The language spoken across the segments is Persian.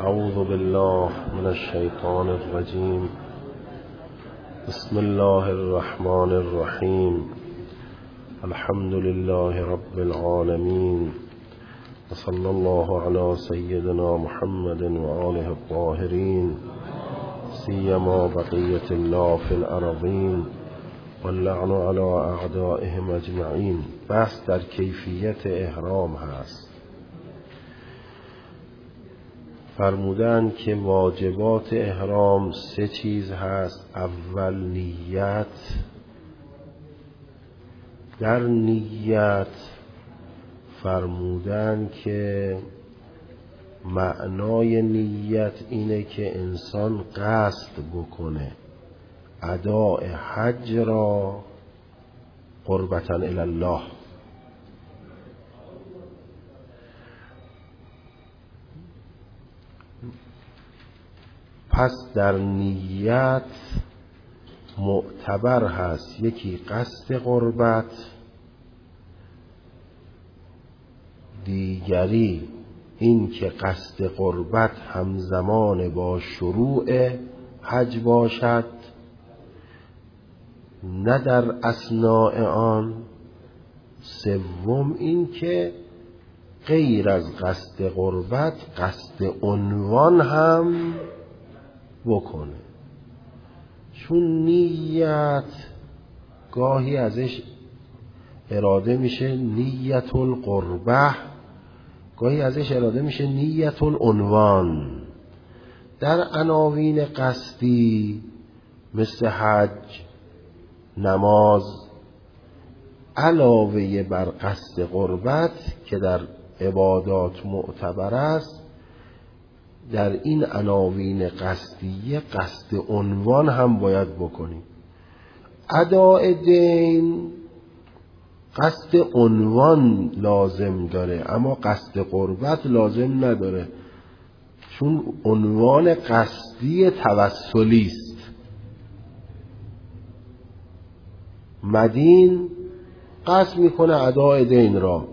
اعوذ بالله من الشیطان الرجیم. بسم الله الرحمن الرحیم. الحمد لله رب العالمین و صلی الله علی سیدنا محمد و آله الطاهرین، سیما بقیة الله فی الارضین واللعن علی اعدائهم اجمعین. بحث در کیفیت احرام هست. فرمودن که واجبات احرام 3 چیز هست. اول نیت. در نیت فرمودن که معنای نیت اینه که انسان قصد بکنه اداء حج را قربتا الی الله. پس در نیت معتبر هست یکی قصد قربت، دیگری این که قصد قربت همزمان با شروع حج باشد، نه در اثناء آن. سوم این که غیر از قصد قربت قصد عنوان هم بکنه، چون نیت گاهی ازش اراده میشه نیت القربه، گاهی ازش اراده میشه نیت العنوان. در عناوین قصدی مثل حج، نماز، علاوه بر قصد قربت که در عبادات معتبر است، در این عناوین قصدیه قصد عنوان هم باید بکنیم. اداء دین قصد عنوان لازم داره اما قصد قربت لازم نداره، چون عنوان قصدی توسلی است. مدین قصد میکنه اداء دین را،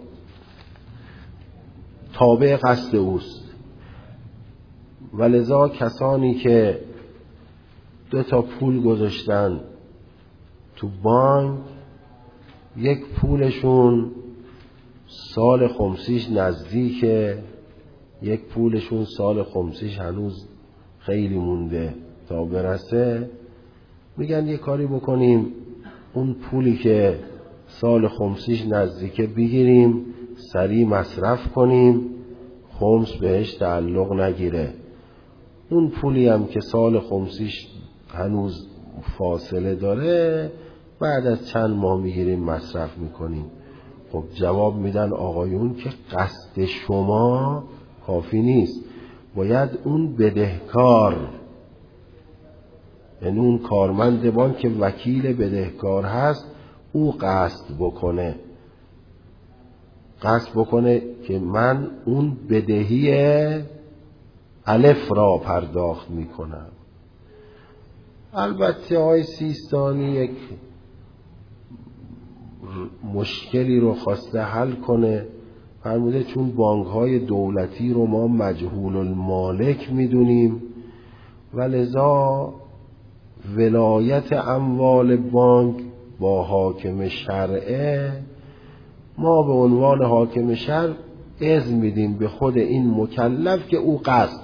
تابع قصد اوست. ولذا کسانی که 2 تا پول گذاشتن تو بانک، یک پولشون سال خمسیش نزدیکه، یک پولشون سال خمسیش هنوز خیلی مونده تا برسه، میگن یه کاری بکنیم اون پولی که سال خمسیش نزدیکه بگیریم سریع مصرف کنیم، خمس بهش تعلق نگیره. اون پولی هم که سال خمسیش هنوز فاصله داره بعد از چند ماه میگیریم مصرف میکنیم. خب جواب میدن آقایون که قصد شما کافی نیست، باید اون بدهکار، یعنی اون کارمند بانک که وکیل بدهکار هست او قصد بکنه، قصد بکنه که من اون بدهی الف را پرداخت میکنم. البته آقای سیستانی یک مشکلی رو خواسته حل کنه، فرموده چون بانک های دولتی رو ما مجهول المالک میدونیم و لذا ولایت اموال بانک با حاکم شرعه، ما به عنوان حاکم شرع اذن میدیم به خود این مکلف که او قصد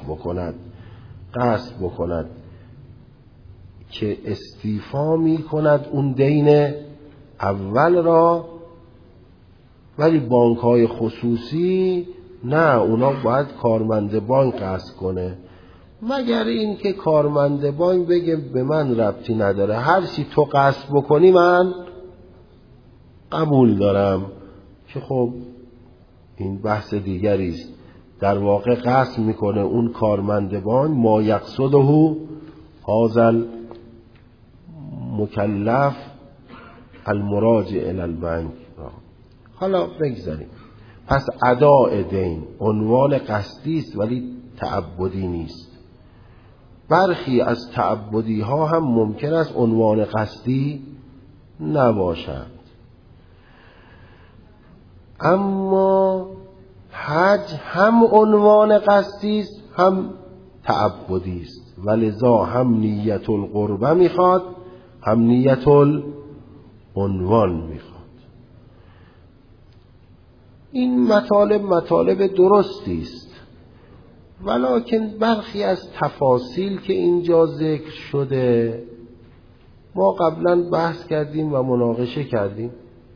بکند که استیفا میکند اون دین اول را. ولی بانک های خصوصی نه، اونا باید کارمند بانک قصد کنه، مگر این که کارمند بانک بگه به من ربطی نداره، هر چی تو قصد بکنی من قبول دارم، که خب این بحث دیگری است. در واقع قصد میکنه اون کارمند بانک ما یقصده هذا المکلف المراجع الی البنک. حالا بگذاریم. پس اداء دین عنوان قصدی است ولی تعبدی نیست. برخی از تعبدی ها هم ممکن است عنوان قصدی نباشند، اما حج هم عنوان قصدی است هم تعبدی است و لذا هم نیت القربه میخواد هم نیت العنوان میخواد. این مطالب درستی است، ولکن برخی از تفاصیل که اینجا ذکر شده ما قبلا بحث کردیم و مناقشه کردیم.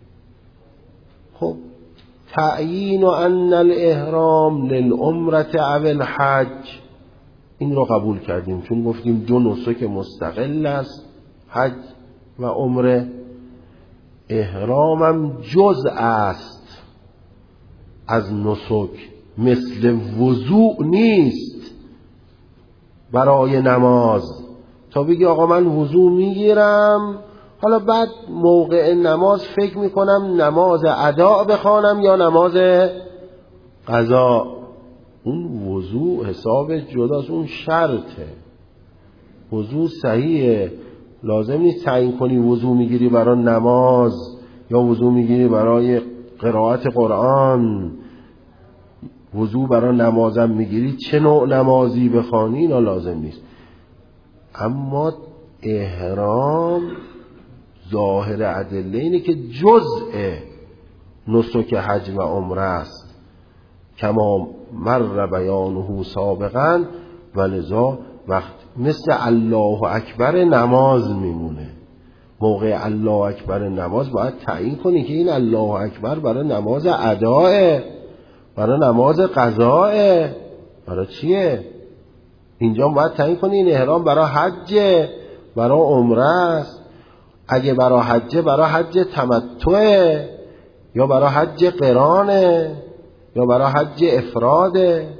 خب تعیین ان الاحرام للعمره او الحج، این رو قبول کردیم چون گفتیم دو نسک مستقل است، حج و عمره. احرامم جزء است از نسک، مثل وضوء نیست برای نماز. تا بگی آقا من وضوء میگیرم حالا بعد موقع نماز فکر میکنم نماز ادا بخوانم یا نماز قضا، اون وضوء حساب جداست، اون شرطه. وضوء صحیحه، لازم نیست تعیین کنی وضوء میگیری برای نماز یا وضوء میگیری برای قرائت قرآن، وضوء برای نمازم میگیری چه نوع نمازی بخوانی، اینا لازم نیست. اما احرام ظاهر ادله اینه که جزء نسک حج و عمره است، کما مر بیانه سابقا، ولذا وقت مثل الله اکبر نماز میمونه. موقع الله اکبر نماز باید تعیین کنی که این الله اکبر برای نماز اداه، برای نماز قضاه، برای چیه؟ اینجا باید تعیین کنی این احرام برای حجه، برای عمره است. اگه برای حجه، برای حج تمتعه یا برای حج قرانه یا برای حج افراده.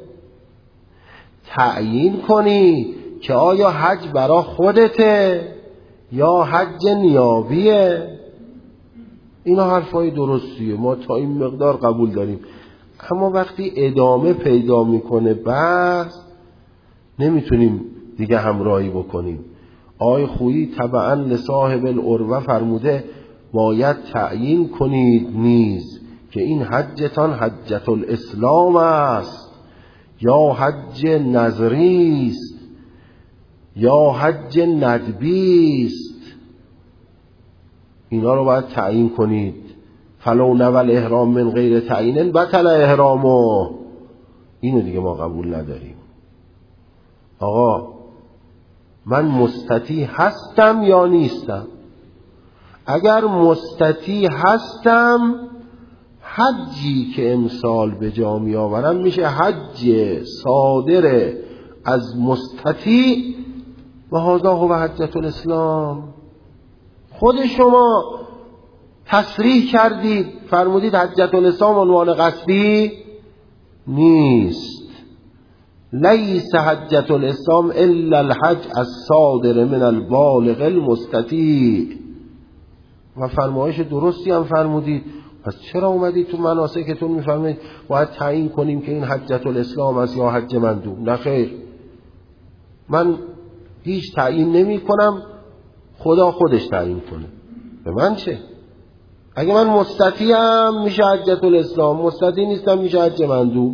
تعیین کنی که آیا حج برای خودته یا حج نیابیه. اینا حرفای درستیه، ما تا این مقدار قبول داریم. اما وقتی ادامه پیدا میکنه بحث نمیتونیم دیگه همراهی بکنیم. آقای خویی طبعا لصاحب العروه فرموده باید تعیین کنید نیز که این حجتان حجت الاسلام است یا حج نظری است یا حج ندبی است. اینا رو باید تعیین کنید. فلو نول احرام من غیر تعیین بطل احرامه. اینو دیگه ما قبول نداریم. آقا من مستطیع هستم یا نیستم؟ اگر مستطیع هستم حجی که امسال به جا می آورم میشه حج صادر از مستطیع و هذا هو حجت الاسلام. خود شما تصریح کردید فرمودید حجت الاسلام عنوان قصدی نیست. لیس حجت الاسلام الا الحج الصادر من البالغ المستطیع. و فرمایش درستی هم فرمودید. پس چرا اومدید تو مناسکتون میفرمایید باید تعیین کنیم که این حجت الاسلام است یا حج مندوب؟ نه خیر، من هیچ تعیین نمی کنم، خدا خودش تعیین کنه. به من چه؟ اگه من مستطیعم میشه حجت الاسلام، مستطیع نیستم میشه حج مندوب.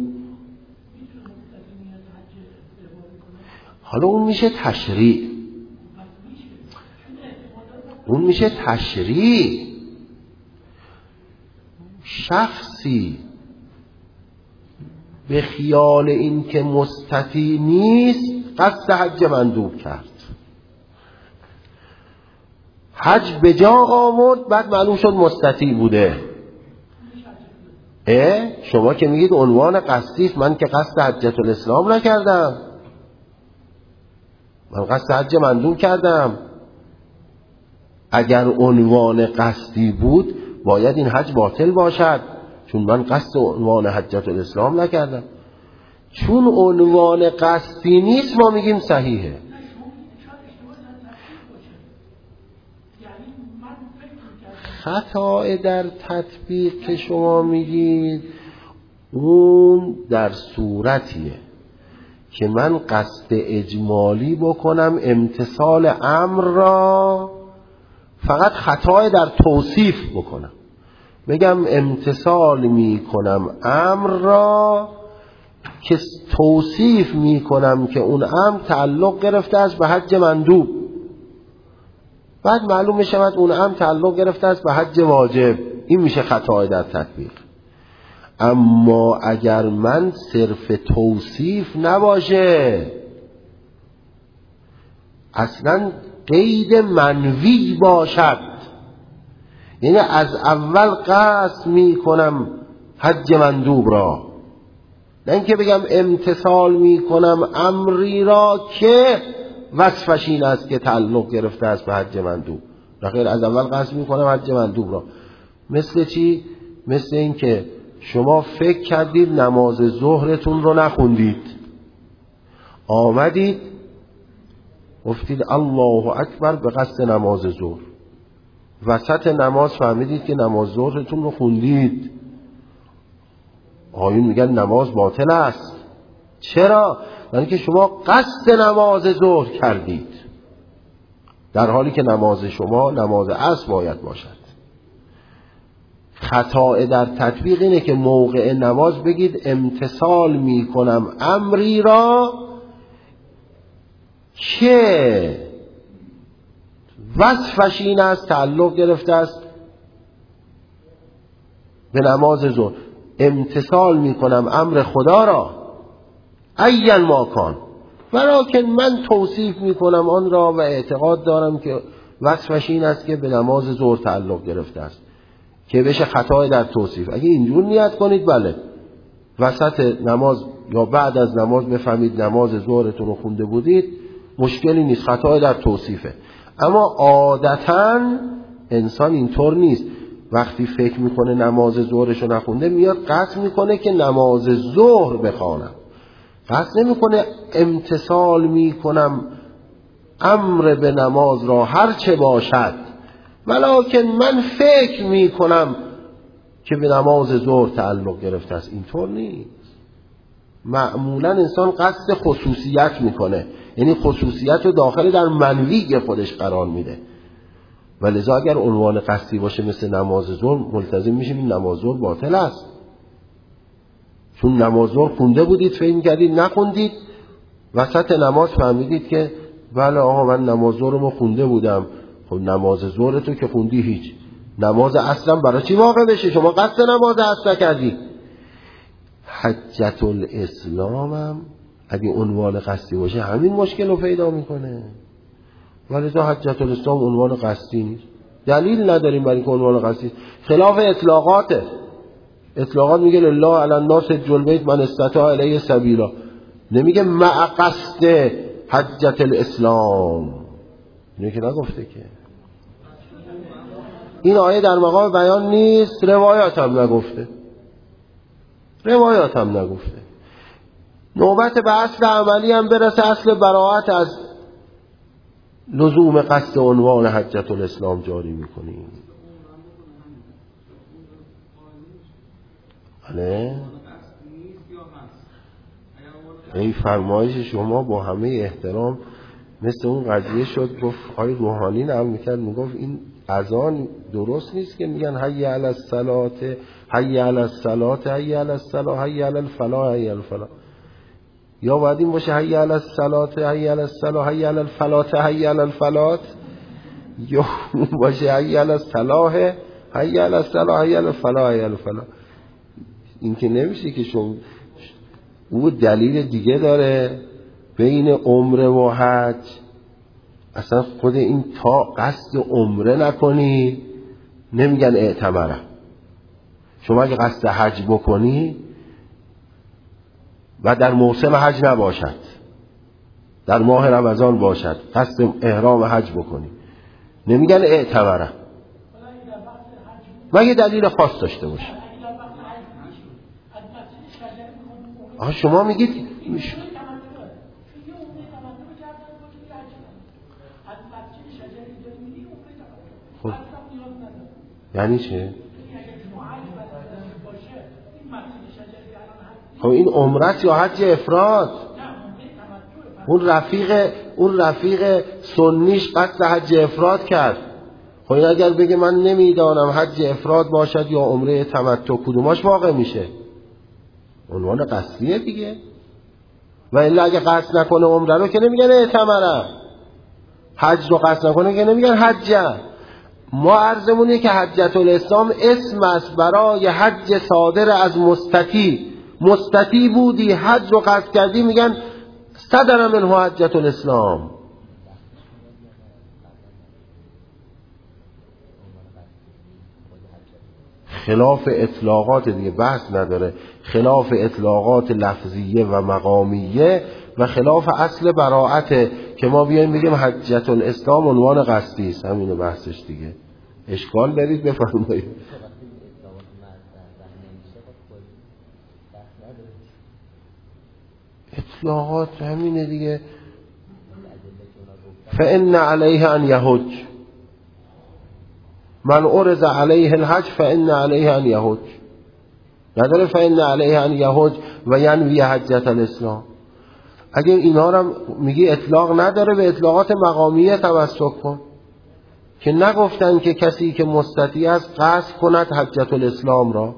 حالا اون میشه تشریع، اون میشه تشریع. شخصی به خیال این که مستطیع نیست قصد حج مندوب کرد، حج به جا آورد، بعد معلوم شد مستطیع بوده. شما که میگید عنوان قصدی است، من که قصد حجت الاسلام نکردم، من قصد حج مندوب کردم. اگر عنوان قصدی بود باید این حج باطل باشد، چون من قصد عنوان حجت الاسلام نکردم. چون عنوان قصدی نیست ما میگیم صحیحه. خطا در تطبیق که شما میگید اون در صورتیه که من قصد اجمالی بکنم امتثال امر را، فقط خطای در توصیف بکنم، بگم امتثال میکنم امر را که توصیف میکنم که اون امر تعلق گرفته است به حج مندوب، بعد معلوم میشود اون امر تعلق گرفته است به حج واجب، این میشه خطا در تطبیق. اما اگر من صرف توصیف نباشه، اصلا قید منوی باشد، یعنی از اول قصد میکنم حج مندوب را، نه اینکه بگم امتثال میکنم امری را که وصفش این است که تعلق گرفته است به حج مندوب، نخیر، از اول قصد میکنم حج مندوب را. مثل چی؟ مثل این که شما فکر کردید نماز ظهرتون رو نخوندید، آمدید گفتید الله اکبر به قصد نماز ظهر، وسط نماز فهمیدید که نماز ظهرتون رو خوندید. آقایون میگن نماز باطل است. چرا؟ یعنی که شما قصد نماز ظهر کردید، در حالی که نماز شما نماز عصر باید باشد. خطا در تطبیق اینه که موقع نماز بگید امتثال میکنم امری را که وصفش این است، تعلق گرفته است به نماز ظهر. امتثال میکنم امر خدا را ایّن ما کان، ولکن من توصیف میکنم آن را و اعتقاد دارم که وصفش این است که به نماز ظهر تعلق گرفته است، که بشه خطا در توصیف. اگه اینجور نیت کنید بله، وسط نماز یا بعد از نماز بفهمید نماز ظهرتون رو خونده بودید، مشکلی نیست، خطا در توصیفه. اما عادتاً انسان اینطور نیست، وقتی فکر میکنه نماز ظهرش رو نخونده میاد قصد میکنه که نماز ظهر بخوانم، قصد نمیکنه امتثال میکنم امر به نماز را هر چه باشد، ولکن من فکر میکنم که به نماز ظهر تعلق گرفته است. اینطور نیست. معمولا انسان قصد خصوصیت میکنه، یعنی خصوصیت رو داخل در منوی خودش قرار میده، ولذا اگر عنوان قصدی باشه مثل نماز ظهر، ملتزم میشیم این نماز ظهر باطل است، چون نماز ظهر خونده بودید، فکر کردید نخوندید، وسط نماز فهمیدید که بله آقا من نماز ظهر رو خونده بودم. خب نماز ظهر تو که خوندی هیچ، نماز اصلا برای چی واقع بشه؟ شما قصد نماز اصلا کردی. حجت الاسلام هم اگه عنوان قصدی باشه همین مشکل رو پیدا میکنه، ولذا حجت الاسلام عنوان قصدی نیست، دلیل نداریم برای که عنوان قصدی، خلاف اطلاقاته. اطلاقات میگه لله علی الناس حج البیت من استطاع الیه سبیلا، نمیگه مع قصد حجت الاسلام، اینه که نگفته که. این آیه در مقام بیان نیست، روایات هم نگفته، روایات هم نگفته. نوبت به اصل عملی هم برسه، اصل براءت از لزوم قصد عنوان حجت الاسلام جاری میکنیم. بله این فرمایش شما با همه احترام مثل اون قضیه شد، گفت آقای روحانی نقل میکرد، میگفت این اذان درست نیست که میگن حی علی الصلاة حی علی الصلاة حی علی الصلاة حی علی الفلاح حی علی الفلاح، یا باید این باشه حی علی الصلاة حی علی الصلاة حی علی الفلاح حی علی الفلاح، یا باشه حی علی الصلاح حی علی الصلاة حی علی الفلاح حی علی الفلاح. این که نمیشه که شما او دلیل دیگه داره بین عمره و حج. اصلا خود این تا قصد عمره نکنی نمیگن اعتمره. شما اگه قصد حج بکنی و در موسم حج نباشد، در ماه رمضان باشد، قصد احرام حج بکنی، نمیگن اعتمره مگه دلیل خاص داشته باشه. شما میگید خب یعنی چه؟ خب این عمرت یا حج افراد؟ اون رفیق سنیش قصد حج افراد کرد. خب این اگر بگه من نمیدانم حج افراد باشد یا عمره تمتع، کدوماش واقع میشه؟ عنوان قصدیه دیگه. و الا اگه قصد نکنه عمره رو که نمیگن اعتمره، حج رو قصد نکنه که نمیگن حجه. ما عرضمونه که حجة الاسلام اسم است برای حج صادر از مستطیع بودی حج رو قصد کردی میگن صدر منه حجة الاسلام. خلاف اطلاقات دیگه بحث نداره، خلاف اطلاقات لفظیه و مقامیه و خلاف اصل براعته که ما بیایم بگیم حجة الاسلام عنوان قصدی است. همینه بحثش دیگه. اشکال دارید بفرمایید. اطلاقات همینه دیگه. فإن علیه ان یحج، من عرض علیه الحج فإن علیه ان یحج، نداره فإن علیه ان یحج و ینوی حجة الاسلام. اگه اینا رو میگی اطلاق نداره، به اطلاقات مقامیه تمسک کن که نگفتن که کسی که مستطیع است قصد کند حجة الاسلام را.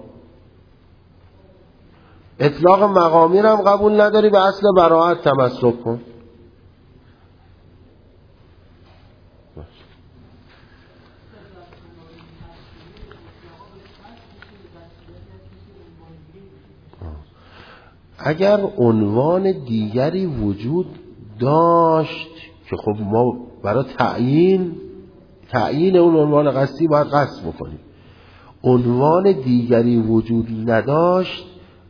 اطلاق مقامی رو هم قبول نداری، به اصل براعت تمسک کن. اگر عنوان دیگری وجود داشت که خب ما برای تعیین اون عنوان قصدی باید قصد بکنیم، عنوان دیگری وجود نداشت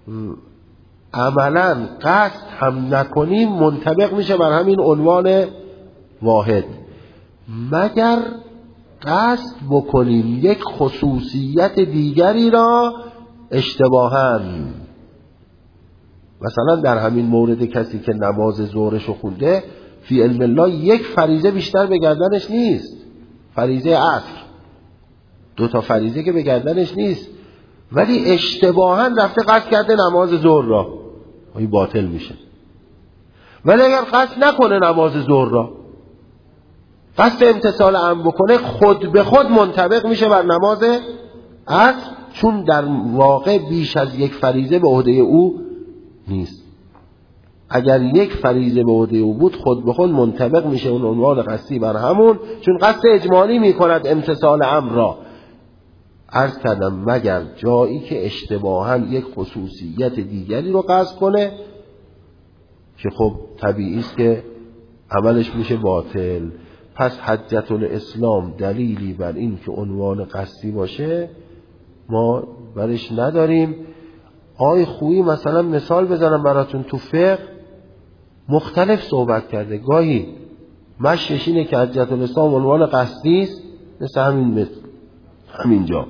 عملا قصد هم نکنیم منطبق میشه بر همین عنوان واحد، مگر قصد بکنیم یک خصوصیت دیگری را اشتباهاً. مثلا در همین مورد کسی که نماز ظهرشو خونده فی علم الله یک فریضه بیشتر به گردنش نیست، فریضه عصر 2 فریضه که به گردنش نیست، ولی اشتباهاً رفته قصد کرده نماز ظهر را، این باطل میشه. ولی اگر قصد نکنه نماز ظهر را، قصد امتثال امر بکنه، خود به خود منطبق میشه بر نماز عصر، چون در واقع بیش از یک فریضه به عهده او نیست. اگر یک فریضه به عهده او بود خود به خود منطبق میشه اون عنوان قصدی بر همون، چون قصد اجمالی میکند امتثال امر را. عرض کردم مگر جایی که اشتباهاً یک خصوصیت دیگری رو قصد کنه که خب طبیعی است که عملش میشه باطل. پس حجة الاسلام دلیلی بر این که عنوان قصدی باشه ما برش نداریم. آی خویی مثلا مثال بزنم براتون، تو فقه مختلف صحبت کرده، گاهی مشیش اینه که حجة الاسلام عنوان قصدی است مثل همینجا،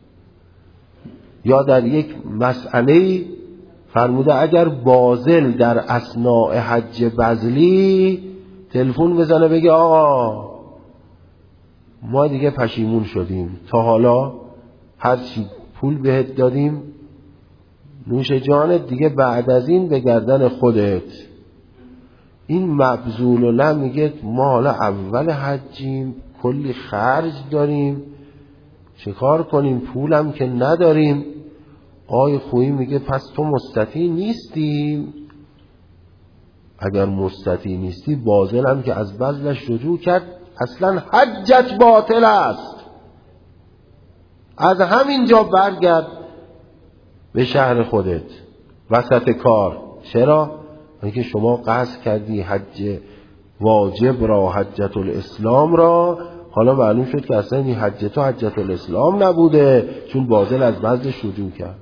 یا در یک مسئله فرموده اگر باذل در اثناء حج بذلی تلفن بزنه بگه آقا ما دیگه پشیمون شدیم، تا حالا هرچی پول بهت دادیم نوش جانت، دیگه بعد از این به گردن خودت. این مبذول و نه، میگه ما حالا اول حجیم کلی خرج داریم چه کار کنیم، پولم که نداریم. آی خویی میگه پس تو مستطیع نیستی، اگر مستطیع نیستی باذل هم که از بذلش رجوع کرد اصلا حجت باطل است، از همین جا برگرد به شهر خودت وسط کار. چرا؟ اینکه شما قصد کردی حج واجب را، حجة الاسلام را، حالا معلوم شد که اصلا این حج تو حجة الاسلام نبوده چون باذل از بذلش رجوع کرد.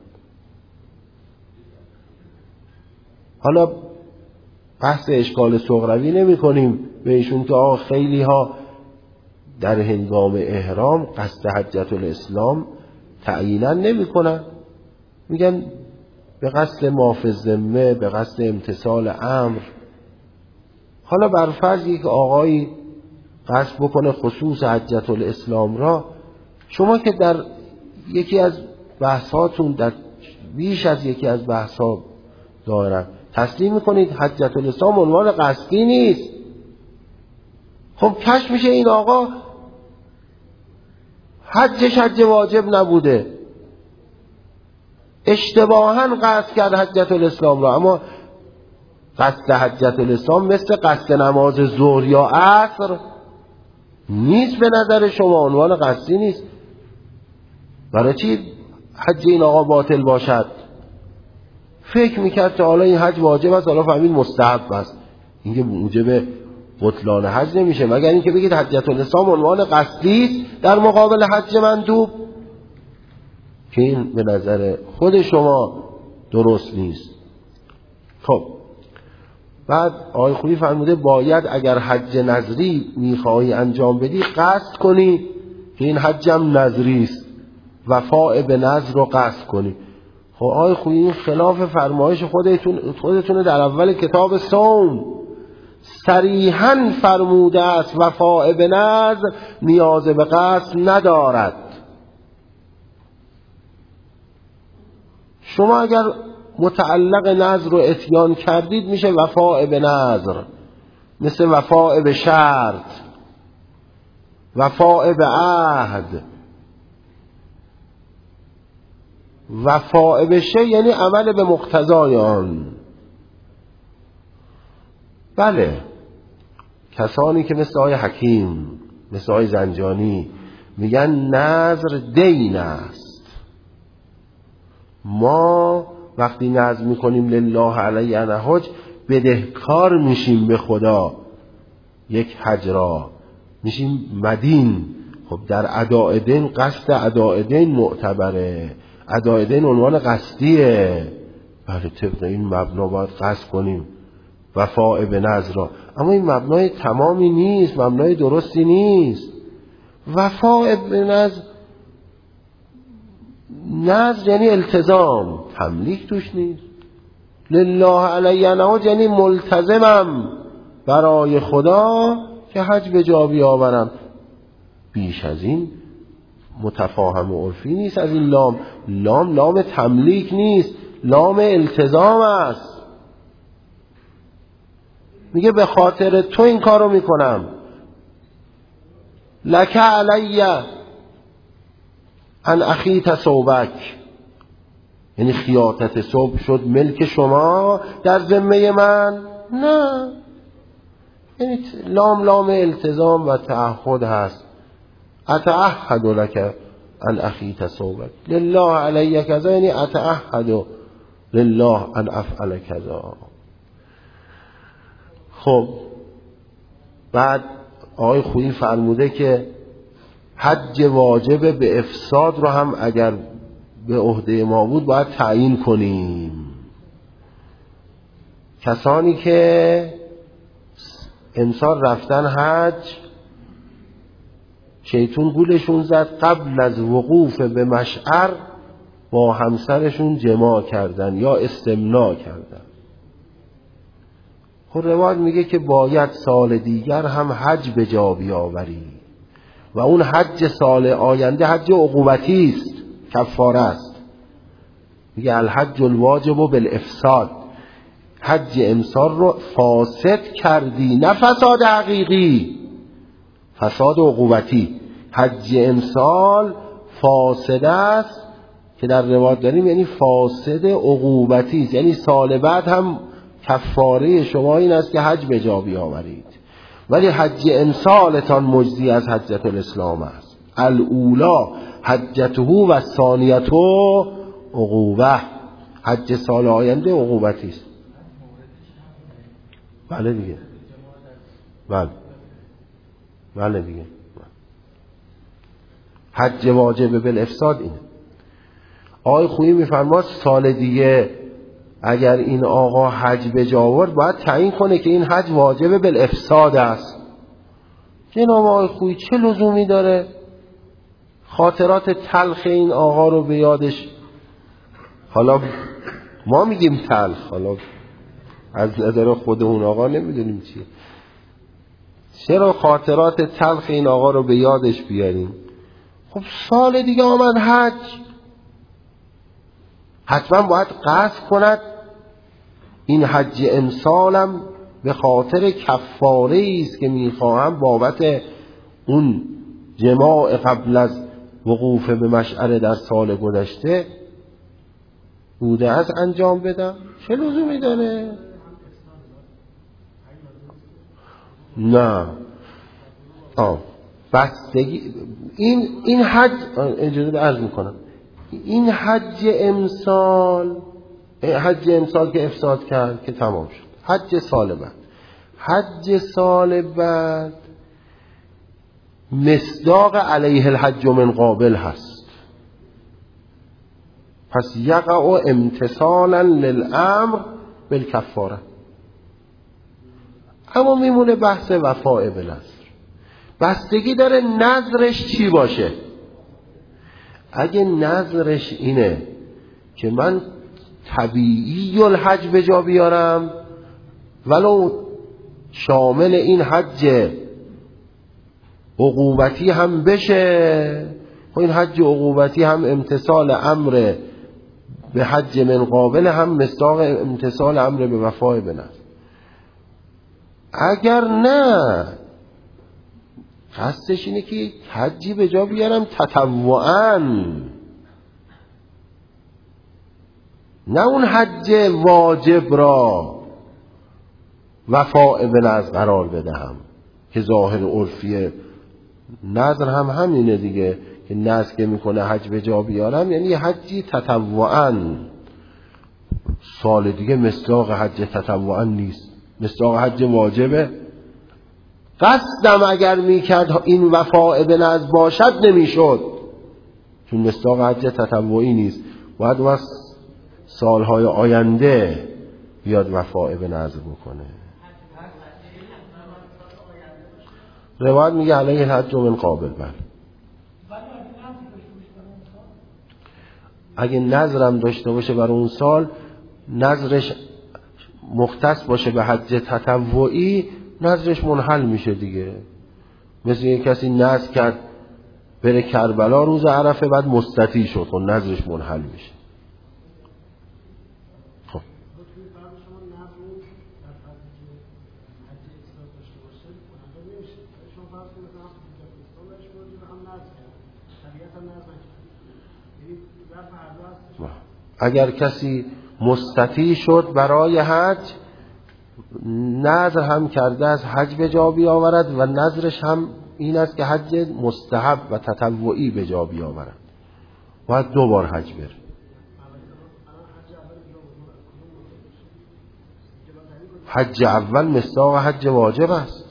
حالا بحث اشکال صغروی نمی کنیم به ایشون که خیلی ها در هنگام احرام قصد حجة الاسلام تعیینا نمی کنن، میگن به قصد معاف الذمه، به قصد امتثال امر. حالا بر فرض یک آقایی قصد بکنه خصوص حجة الاسلام را، شما که در یکی از بحثاتون، در بیش از یکی از بحثات دارن، تسلیم میکنید حجة الاسلام عنوان قصدی نیست. خب کشف میشه این آقا حجش حج واجب نبوده، اشتباهاً قصد کرد حجة الاسلام را، اما قصد حجة الاسلام مثل قصد نماز ظهر یا عصر نیست. به نظر شما عنوان قصدی نیست. برای چی حج این آقا باطل باشد؟ فکر میکرد که حالا این حج واجب است، حالا فهمید مستحب است. این که موجب بطلان حج نمیشه، مگر اینکه بگید حجة الاسلام عنوان قصدی است در مقابل حج مندوب، که این به نظر خود شما درست نیست. خب بعد آقای خویی فرموده باید اگر حج نظری میخواهی انجام بدی قصد کنی که این حجم نظری است، وفاء به نظر رو قصد کنی. خب آقای خویی این خلاف فرمایش خودتون در اول کتاب صوم صریحاً فرموده است وفاء به نظر نیاز به قصد ندارد. شما اگر متعلق نظر رو اتیان کردید میشه وفاء به نظر، مثل وفاء به شرط، وفاء به عهد. وفاء به شی یعنی عمل به مقتضای آن. بله، کسانی که مثل آقای حکیم، مثل آقای زنجانی میگن نظر دین است، ما وقتی نظر میکنیم لله علی ان حج بدهکار میشیم به خدا یک حج را، میشیم مدین. خب در اداء دین قصد اداء دین معتبره، اداء دین عنوان قصدیه. بله طبق این مبنا باید قصد کنیم وفاء به نظر را، اما این مبنای تمامی نیست، مبنای درستی نیست. وفاء به نظر، نظر یعنی التزام، تملیک توش نیست. لله علی ان حج یعنی ملتزمم برای خدا که حج به جا بیاورم. بیش از این متفاهم و عرفی نیست. از این لام تملیک نیست، لام التزام است. میگه به خاطر تو این کارو میکنم. لک علی ان اخیت ثوبک، یعنی خیاطت ثوب شد ملک شما در ذمه من؟ نه، یعنی لام التزام و تعهد هست. اتعهد لک ان اخیت ثوبک لله علی کذا، یعنی اتعهد لله ان افعل کذا. خب بعد آقای خویی فرموده که حج واجب به افساد رو هم اگر به عهده ما بود باید تعیین کنیم. کسانی که امسال رفتن حج، شیطون گولشون زد، قبل از وقوف به مشعر با همسرشون جماع کردن یا استمناء کردن. خب روایت میگه که باید سال دیگر هم حج به جا بیاوری و اون حج سال آینده حج عقوبتی است، کفاره است. میگه الحج الواجب بالافساد، حج امسال رو فاسد کردی، نه فساد حقیقی، فساد عقوبتی. حج امسال فاسد است که در روایت داریم، یعنی فاسد عقوبتی است، یعنی سال بعد هم کفاره شما این است که حج به جا بیاورید. ولی حج امسالتان مجزی از حجة الاسلام است. الاولا حجته و الثانیته عقوبه، حج سال آینده عقوبتی است. بله دیگه، بله دیگه، حج واجب بالافساد اینه. آقای خویی میفرماد سال دیگه اگر این آقا حج به جا آورد باید تعیین کنه که این حج واجب بالافساد است. جناب آقای خویی چه لزومی داره خاطرات تلخ این آقا رو به یادش، حالا ما میگیم تلخ، حالا از نظر خود اون آقا نمیدونیم چیه، چرا خاطرات تلخ این آقا رو به یادش بیاریم؟ خب سال دیگه آمد حج، حتما باید قصد کند این حج امسالم به خاطر کفاره است که میخواهم بابت اون جماع قبل از وقوف به مشعر در سال گذشته بوده از انجام بدم. چه لزومی داره؟ نه بستگی این حج، اجازه عرض میکنم، این حج امسال که افساد کرد که تمام شد. حج سال بعد مصداق علیه الحج من قابل هست، پس یقع امتثالا للامر بالکفاره. اما میمونه بحث وفاء بالنذر. بستگی داره نذرش چی باشه. اگه نذرش اینه که من طبیعی الحج به جا بیارم ولو شامل این حج عقوبتی هم بشه، و این حج عقوبتی هم امتثال امر به حج من قابل، هم مصداق امتثال امر به وفای بنذر. اگر نه قصدش اینه که حجی به جا بیارم تطوعاً، نه اون حج واجب را وفاء به نذر قرار بدهم که ظاهر عرفی نذر هم همینه دیگه، که نذر که میکنه حج به جا بیارم یعنی حجی تطوعاً. سال دیگه مصداق حج تطوعاً نیست، مصداق حج واجبه. قصدم اگر میکرد این وفاء به نذر باشد نمیشد، چون مصداق حج تطوعی نیست، باید واسه سالهای آینده بیاد وفاء به نذر بکنه. روایت میگه علیه الحج من قابل. بله اگه نذرم داشته باشه برای اون سال، نذرش مختص باشه به حج تطوعی، نذرش منحل میشه دیگه. مثل یک کسی نذر کرد بره کربلا روز عرفه، بعد مستطیع شد، خب نذرش منحل میشه. خب اگر کسی مستطیع شد برای حج، نذر هم کرده از حج به جا بیاورد و نذرش هم این است که حج مستحب و تطوعی به جا بیاورد، باید 2 بار حج بره. حج اول مصداق حج واجب است،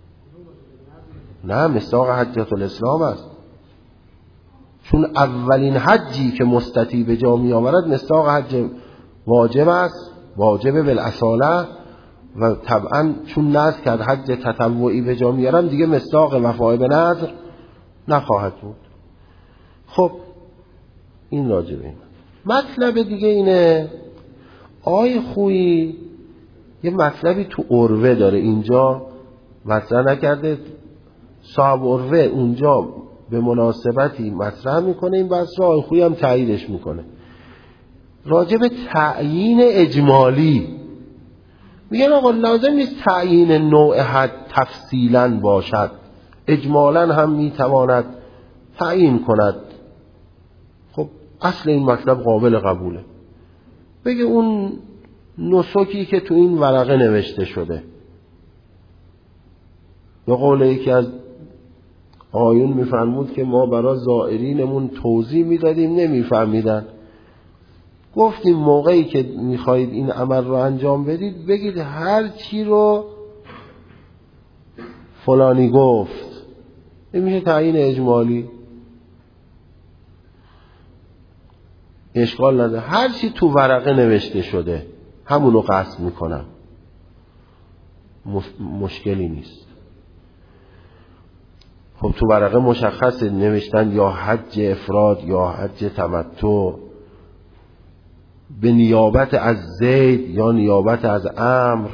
نه مصداق حجت الاسلام است، چون اولین حجی که مستطیع به جا می آورد مصداق حج واجب است، واجب بالاصاله، و طبعا چون نذر کرد حج تطوعی به جا میارم دیگه مصداق وفای به نذر نخواهد بود. خب این راجع به این. مطلب دیگه اینه، آی خویی یه مطلبی تو عروه داره، اینجا مطرح نکرده، صاحب عروه اونجا به مناسبتی مطرح میکنه، این بحث را آی خویی هم تاییدش میکنه. راجع به تعیین اجمالی میگن آقا لازم نیست تعیین نوع حد تفصیلا باشد، اجمالا هم میتواند تعیین کند. خب اصل این مطلب قابل قبوله. بگه اون نسکی که تو این ورقه نوشته شده، به قول یکی از آیون میفرمود که ما برای زائرینمون توضیح میدادیم نمیفهمیدن. گفتیم موقعی که میخواید این عمل رو انجام بدید بگید هر چی رو فلانی گفت، این میشه تعیین اجمالی، اشکال نداره. هر چی تو ورقه نوشته شده همونو قصد میکنم، مشکلی نیست. خب تو ورقه مشخص نوشتن یا حج افراد یا حج تمتع، به نیابت از زید یا نیابت از عمرو،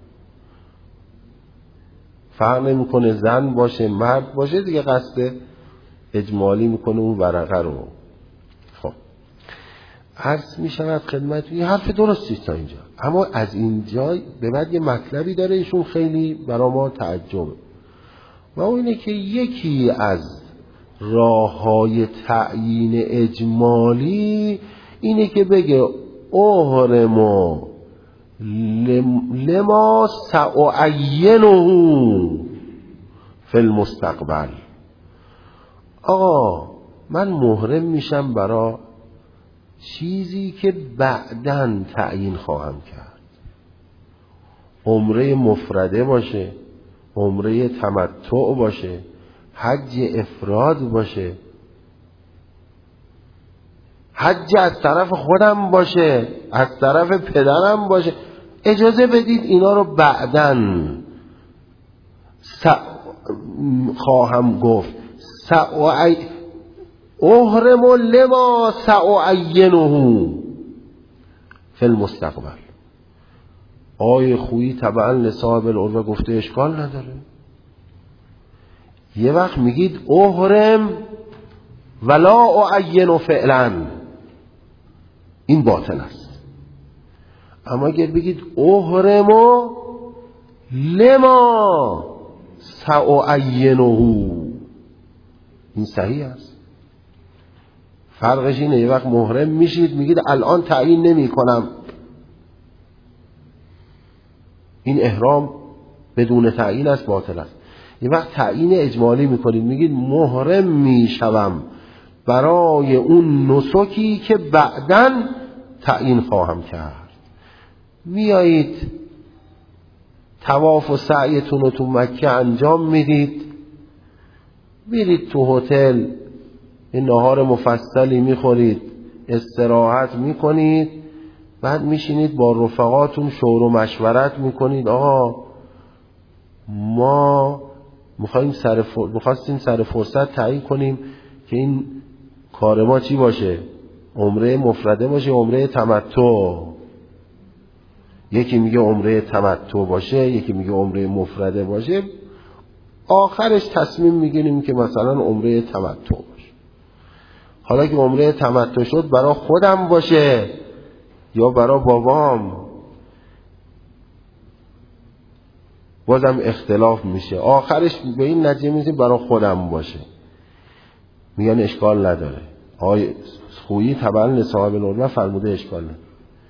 فرق نمیکنه زن باشه مرد باشه دیگه، قصد اجمالی میکنه اون ورقه رو. خب عرض میشود خدمت، این حرف درستی تا اینجا، اما از اینجا به بعد یه مطلبی داره ایشون خیلی برای ما تعجبه، و اون اینه که یکی از راههای تعیین اجمالی اینه که بگه احرمو لما سأعینه فی المستقبل. آقا من محرم میشم برای چیزی که بعداً تعیین خواهم کرد. عمره مفرده باشه، عمره تمتع باشه، حج افراد باشه، حج از طرف خودم باشه، از طرف پدرم باشه. اجازه بدید اینا رو بعداً خواهم گفت. احرم لما سأعینه فی المستقبل. آیه خویی طبعا لصاحب العروه گفته اشکال نداره. یه وقت میگید احرم ولا اعین فعلا، این باطل است. اما اگر بگید احرم لما سأعینه، این صحیح است. فرقش اینه، یه وقت محرم میشید میگید الان تعیین نمی کنم، این احرام بدون تعیین است، باطل است. یه وقت تعیین اجمالی میکنید میگید محرم میشوم برای اون نسکی که بعداً تعیین خواهم کرد. میایید طواف و سعیتون رو تو مکه انجام میدید، میرید تو هتل این نهار مفصلی میخورید، استراحت میکنید، بعد میشینید با رفقاتون شور و مشورت میکنید آقا ما میخواستیم سر فرصت تعیین کنیم که این کار ما چی باشه، عمره مفرده باشه، عمره تمتع. یکی میگه عمره تمتع باشه، یکی میگه عمره مفرده باشه. آخرش تصمیم میگیریم که مثلا عمره تمتع باشه. حالا که عمره تمتع شد برای خودم باشه یا برای بابام، بازم اختلاف میشه. آخرش به این نتیجه میرسیم برای خودم باشه، میگن اشکال نداره. آقای خویی طبعا لصاحب العروه فرموده اشکال نداره.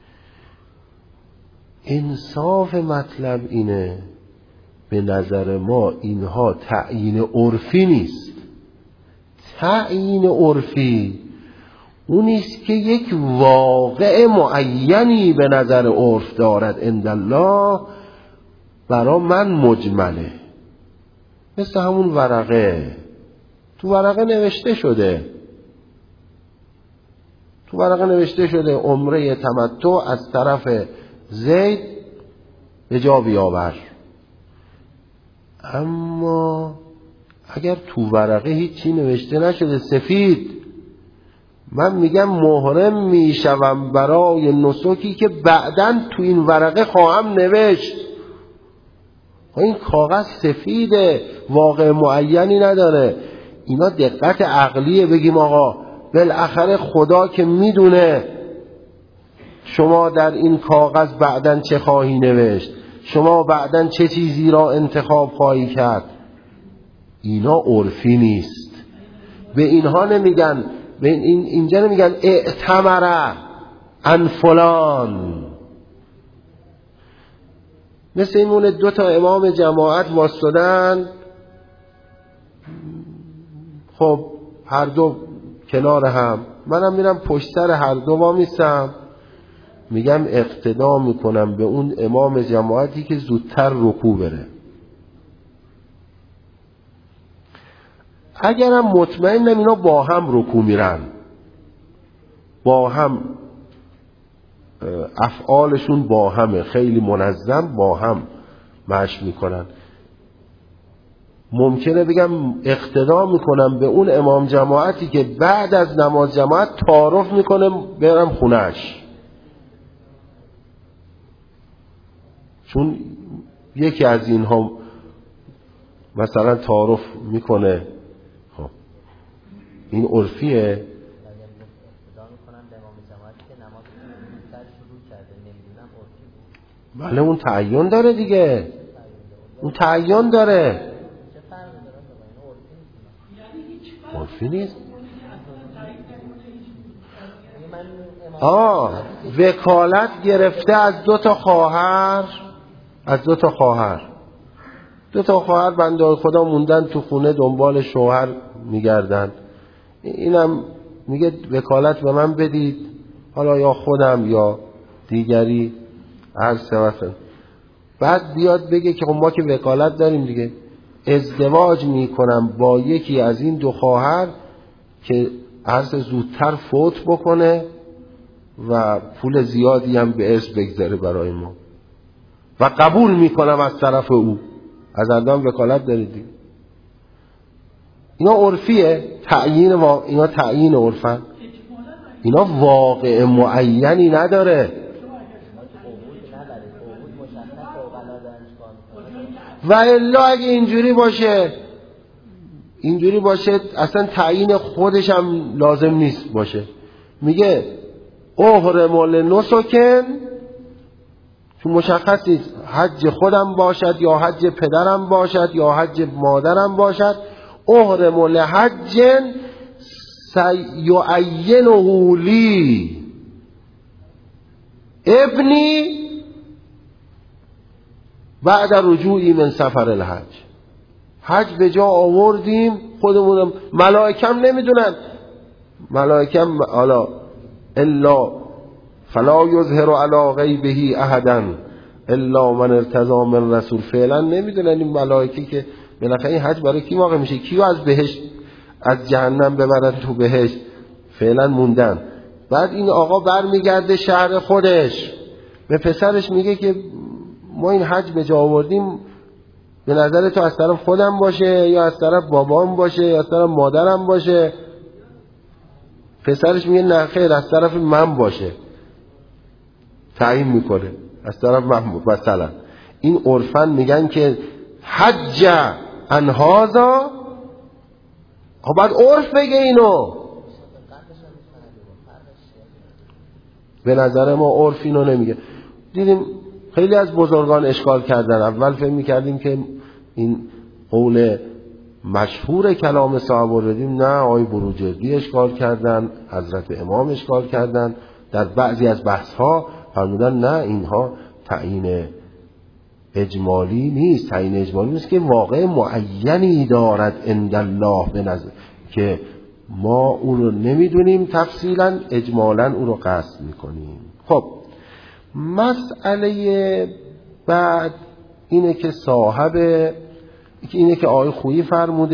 انصاف مطلب اینه به نظر ما اینها تعیین عرفی نیست. تعیین عرفی اونیست که یک واقع معینی به نظر عرف دارد عند الله، برا من مجمله. مثل همون ورقه، تو ورقه نوشته شده، تو ورقه نوشته شده عمره تمتع از طرف زید به جا بیاور. اما اگر تو ورقه هیچی نوشته نشده سفید، من میگم محرم میشوم برای نسکی که بعداً تو این ورقه خواهم نوشت. این کاغذ سفیده، واقع معینی نداره. اینا دقت عقلیه، بگیم آقا بالاخره خدا که میدونه شما در این کاغذ بعداً چه خواهی نوشت، شما بعداً چه چیزی را انتخاب خواهی کرد. اینا عرفی نیست. به اینها نمیگن، به اینجا نمیگن اعتمره ان فلان. مثل این مونه 2 تا امام جماعت واسطدن، خب هر دو کنار هم، منم میرم پشت سر هر دو وامیستم، میگم اقتدا میکنم به اون امام جماعتی که زودتر رکوع بره. اگرم مطمئنم اینا با هم رکوع میرن، با هم افعالشون با همه، خیلی منظم با هم مشی میکنن، ممکنه بگم اقتدا میکنم به اون امام جماعتی که بعد از نماز جماعت تعارف میکنه برم خونش، چون یکی از اینها مثلا تعارف میکنه. خب این عرفیه. بله اون تعین داره دیگه، اون تعین داره. عرفی نیست. وکالت گرفته از 2 تا خواهر، از 2 تا خواهر. 2 تا خواهر بنده خدا موندن تو خونه دنبال شوهر میگردن. اینم میگه وکالت به من بدید، حالا یا خودم یا دیگری هر سواسن. بعد بیاد بگه که ما که وکالت داریم دیگه، ازدواج میکنم با یکی از این 2 خواهر که هر زودتر فوت بکنه و پول زیادی هم به ارث بگذاره برای ما و قبول میکنم از طرف او. از اردام وکالت دارید دیگه. اینا عرفیه، اینا تعیین عرفن، اینا واقع معینی نداره. و الا اگه اینجوری باشه اصلا تعیین خودش هم لازم نیست باشه. میگه احرم لنسکن، چون مشخص نیست حج خودم باشد یا حج پدرم باشد یا حج مادرم باشد. احرم لحج سیعینه لی ابنی بعد رجوعی من سفر الحج. حج به جا آوردیم خودمونم، ملائکم نمیدونن، ملائکم حالا الا فلا یظهر علی غیبه احدا الا من ارتضی من رسول، فعلا نمیدونن این ملائکه که بالاخره این حج برای کی واقع میشه، کیو از بهشت از جهنم ببرن تو بهشت، فعلا موندن. بعد این آقا برمیگرده شهر خودش، به پسرش میگه که ما این حج به جا آوردیم، به نظر تو از طرف خودم باشه یا از طرف بابام باشه یا از طرف مادرم باشه؟ پسرش میگه نه خیر، از طرف من باشه. تعیین میکنه از طرف من. مثلا این عرفن میگن که حج عن هذا، بعد عرف بگه اینو. به نظر ما عرف اینو نمیگه. دیدیم خیلی از بزرگان اشکال کردن. اول فهم میکردیم که این قول مشهور کلام صحابه رو بدیم، نه آقای بروجردی اشکال کردن، حضرت امام اشکال کردن، در بعضی از بحث ها فرمودن نه اینها تعیین اجمالی نیست. تعیین اجمالی نیست که واقع معینی دارد عند الله، به نظر که ما اون رو نمیدونیم تفصیلا، اجمالا اون رو قصد میکنیم. خب مسئله بعد اینه که اینه که آقای خویی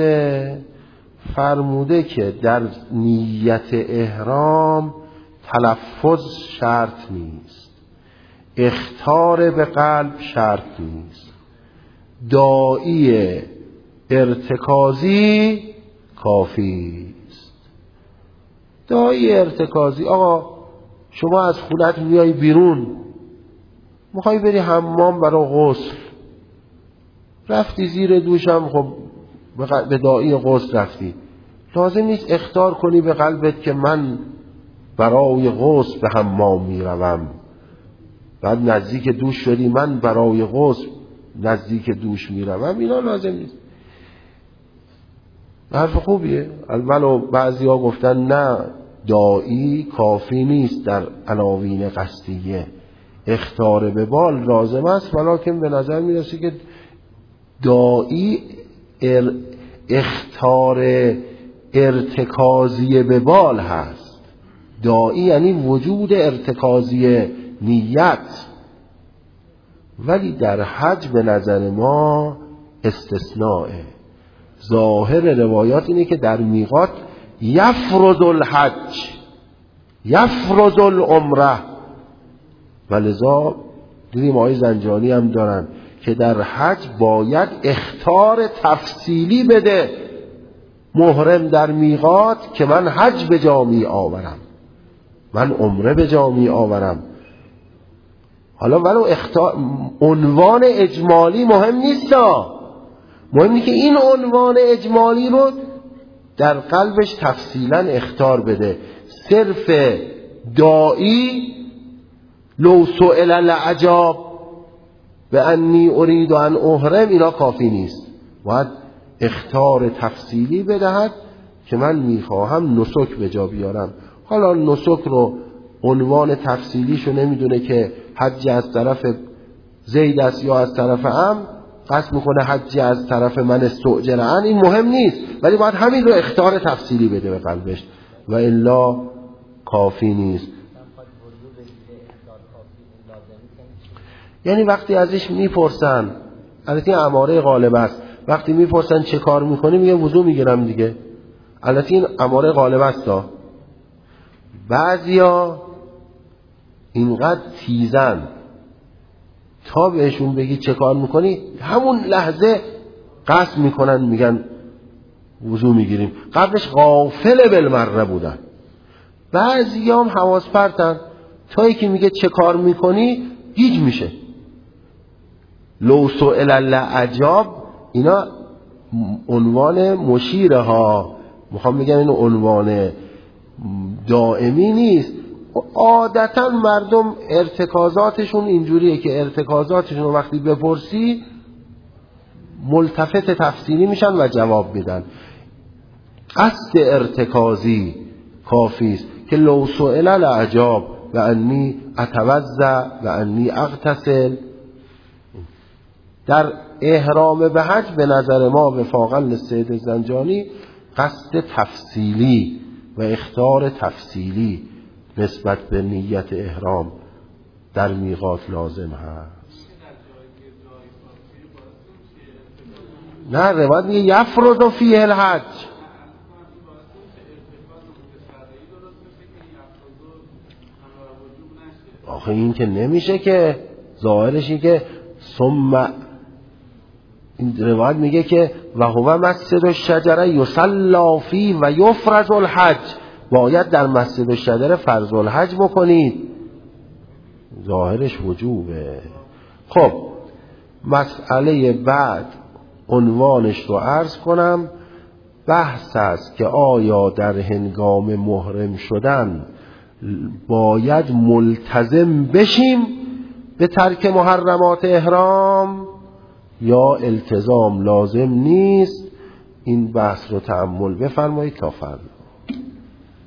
فرموده که در نیت احرام تلفظ شرط نیست، اخطار به قلب شرط نیست، داعی ارتکازی کافی است. داعی ارتکازی، آقا شما از خونت میای بیرون، میخوای بری حمام برای غسل، رفتی زیر دوشم، خب به داعی غسل رفتی، لازم نیست اخطار کنی به قلبت که من برای غسل به حمام میروم، بعد نزدیک دوش شدی من برای غسل نزدیک دوش میروم. اینا لازم نیست. حرف خوبیه. ولو بعضی ها گفتن نه، داعی کافی نیست در عناوین قصدیه، اخطار به بال لازم است، ولیکن به نظر میرسه که داعی اخطار ارتکازی به بال هست. داعی یعنی وجود ارتکازی نیت، ولی در حج به نظر ما استثناء. ظاهر روایات اینه که در میقات یفرض الحج یفرض العمره، ولذا دیدیم آقای زنجانی هم دارن که در حج باید اخطار تفصیلی بده محرم در میقات که من حج به جا می آورم، من عمره به جا می آورم. حالا ولو عنوان اجمالی مهم نیست، مهم اینه که این عنوان اجمالی رو در قلبش تفصیلا اخطار بده. صرف داعی لو سئل العجاب به انی ارید ان احرم اینا کافی نیست، باید اخطار تفصیلی بدهد که من میخواهم نسک به جا بیارم. حالا نسک رو عنوان تفصیلیشو نمیدونه که حج از طرف زید است یا از طرف عمرو، قصد میکنه حج از طرف من استؤجرن، این مهم نیست، ولی باید همین رو اخطار تفصیلی بده به قلبش و الا کافی نیست. یعنی وقتی ازش میپرسن، البته این اماره غالب است، وقتی میپرسن چه کار میکنی میگه وضو میگیرم دیگه. البته این اماره غالب است ها. بعضیا اینقدر تیزن تا بهشون بگی چه کار میکنی همون لحظه قصد میکنن میگن وضو میگیریم، قبلش غافل بالمره بودن. بعضیا هم حواس پرتن، تا یکی میگه چه کار میکنی گیج میشه. لو سئل العجاب، اینا عنوان مشیره ها، میخوام بگم این عنوان دائمی نیست. عادتا مردم ارتکازاتشون اینجوریه که ارتکازاتشون رو وقتی بپرسی ملتفت تفصیلی میشن و جواب میدن. قصد ارتکازی کافی است که لو سئل العجاب و انی اتوضا و انی اغتسل. در احرام به حج به نظر ما وفاقا للسید زنجانی قصد تفصیلی و اخطار تفصیلی نسبت به نیت احرام در میقات لازم هست. نه روایت میگه یفرض فیه الحج. آخه این که نمیشه که، ظاهرشی که ثم این روایت میگه که و هو مسجد الشجره یصلی فیه و یفرض الحج، باید در مسجد الشجره فرض الحج بکنید، ظاهرش وجوبه. خب مسئله بعد عنوانش رو عرض کنم، بحث است که آیا در هنگام محرم شدن باید ملتزم بشیم به ترک محرمات احرام یا التزام لازم نیست. این بحث رو تأمل بفرمایید تا فردا.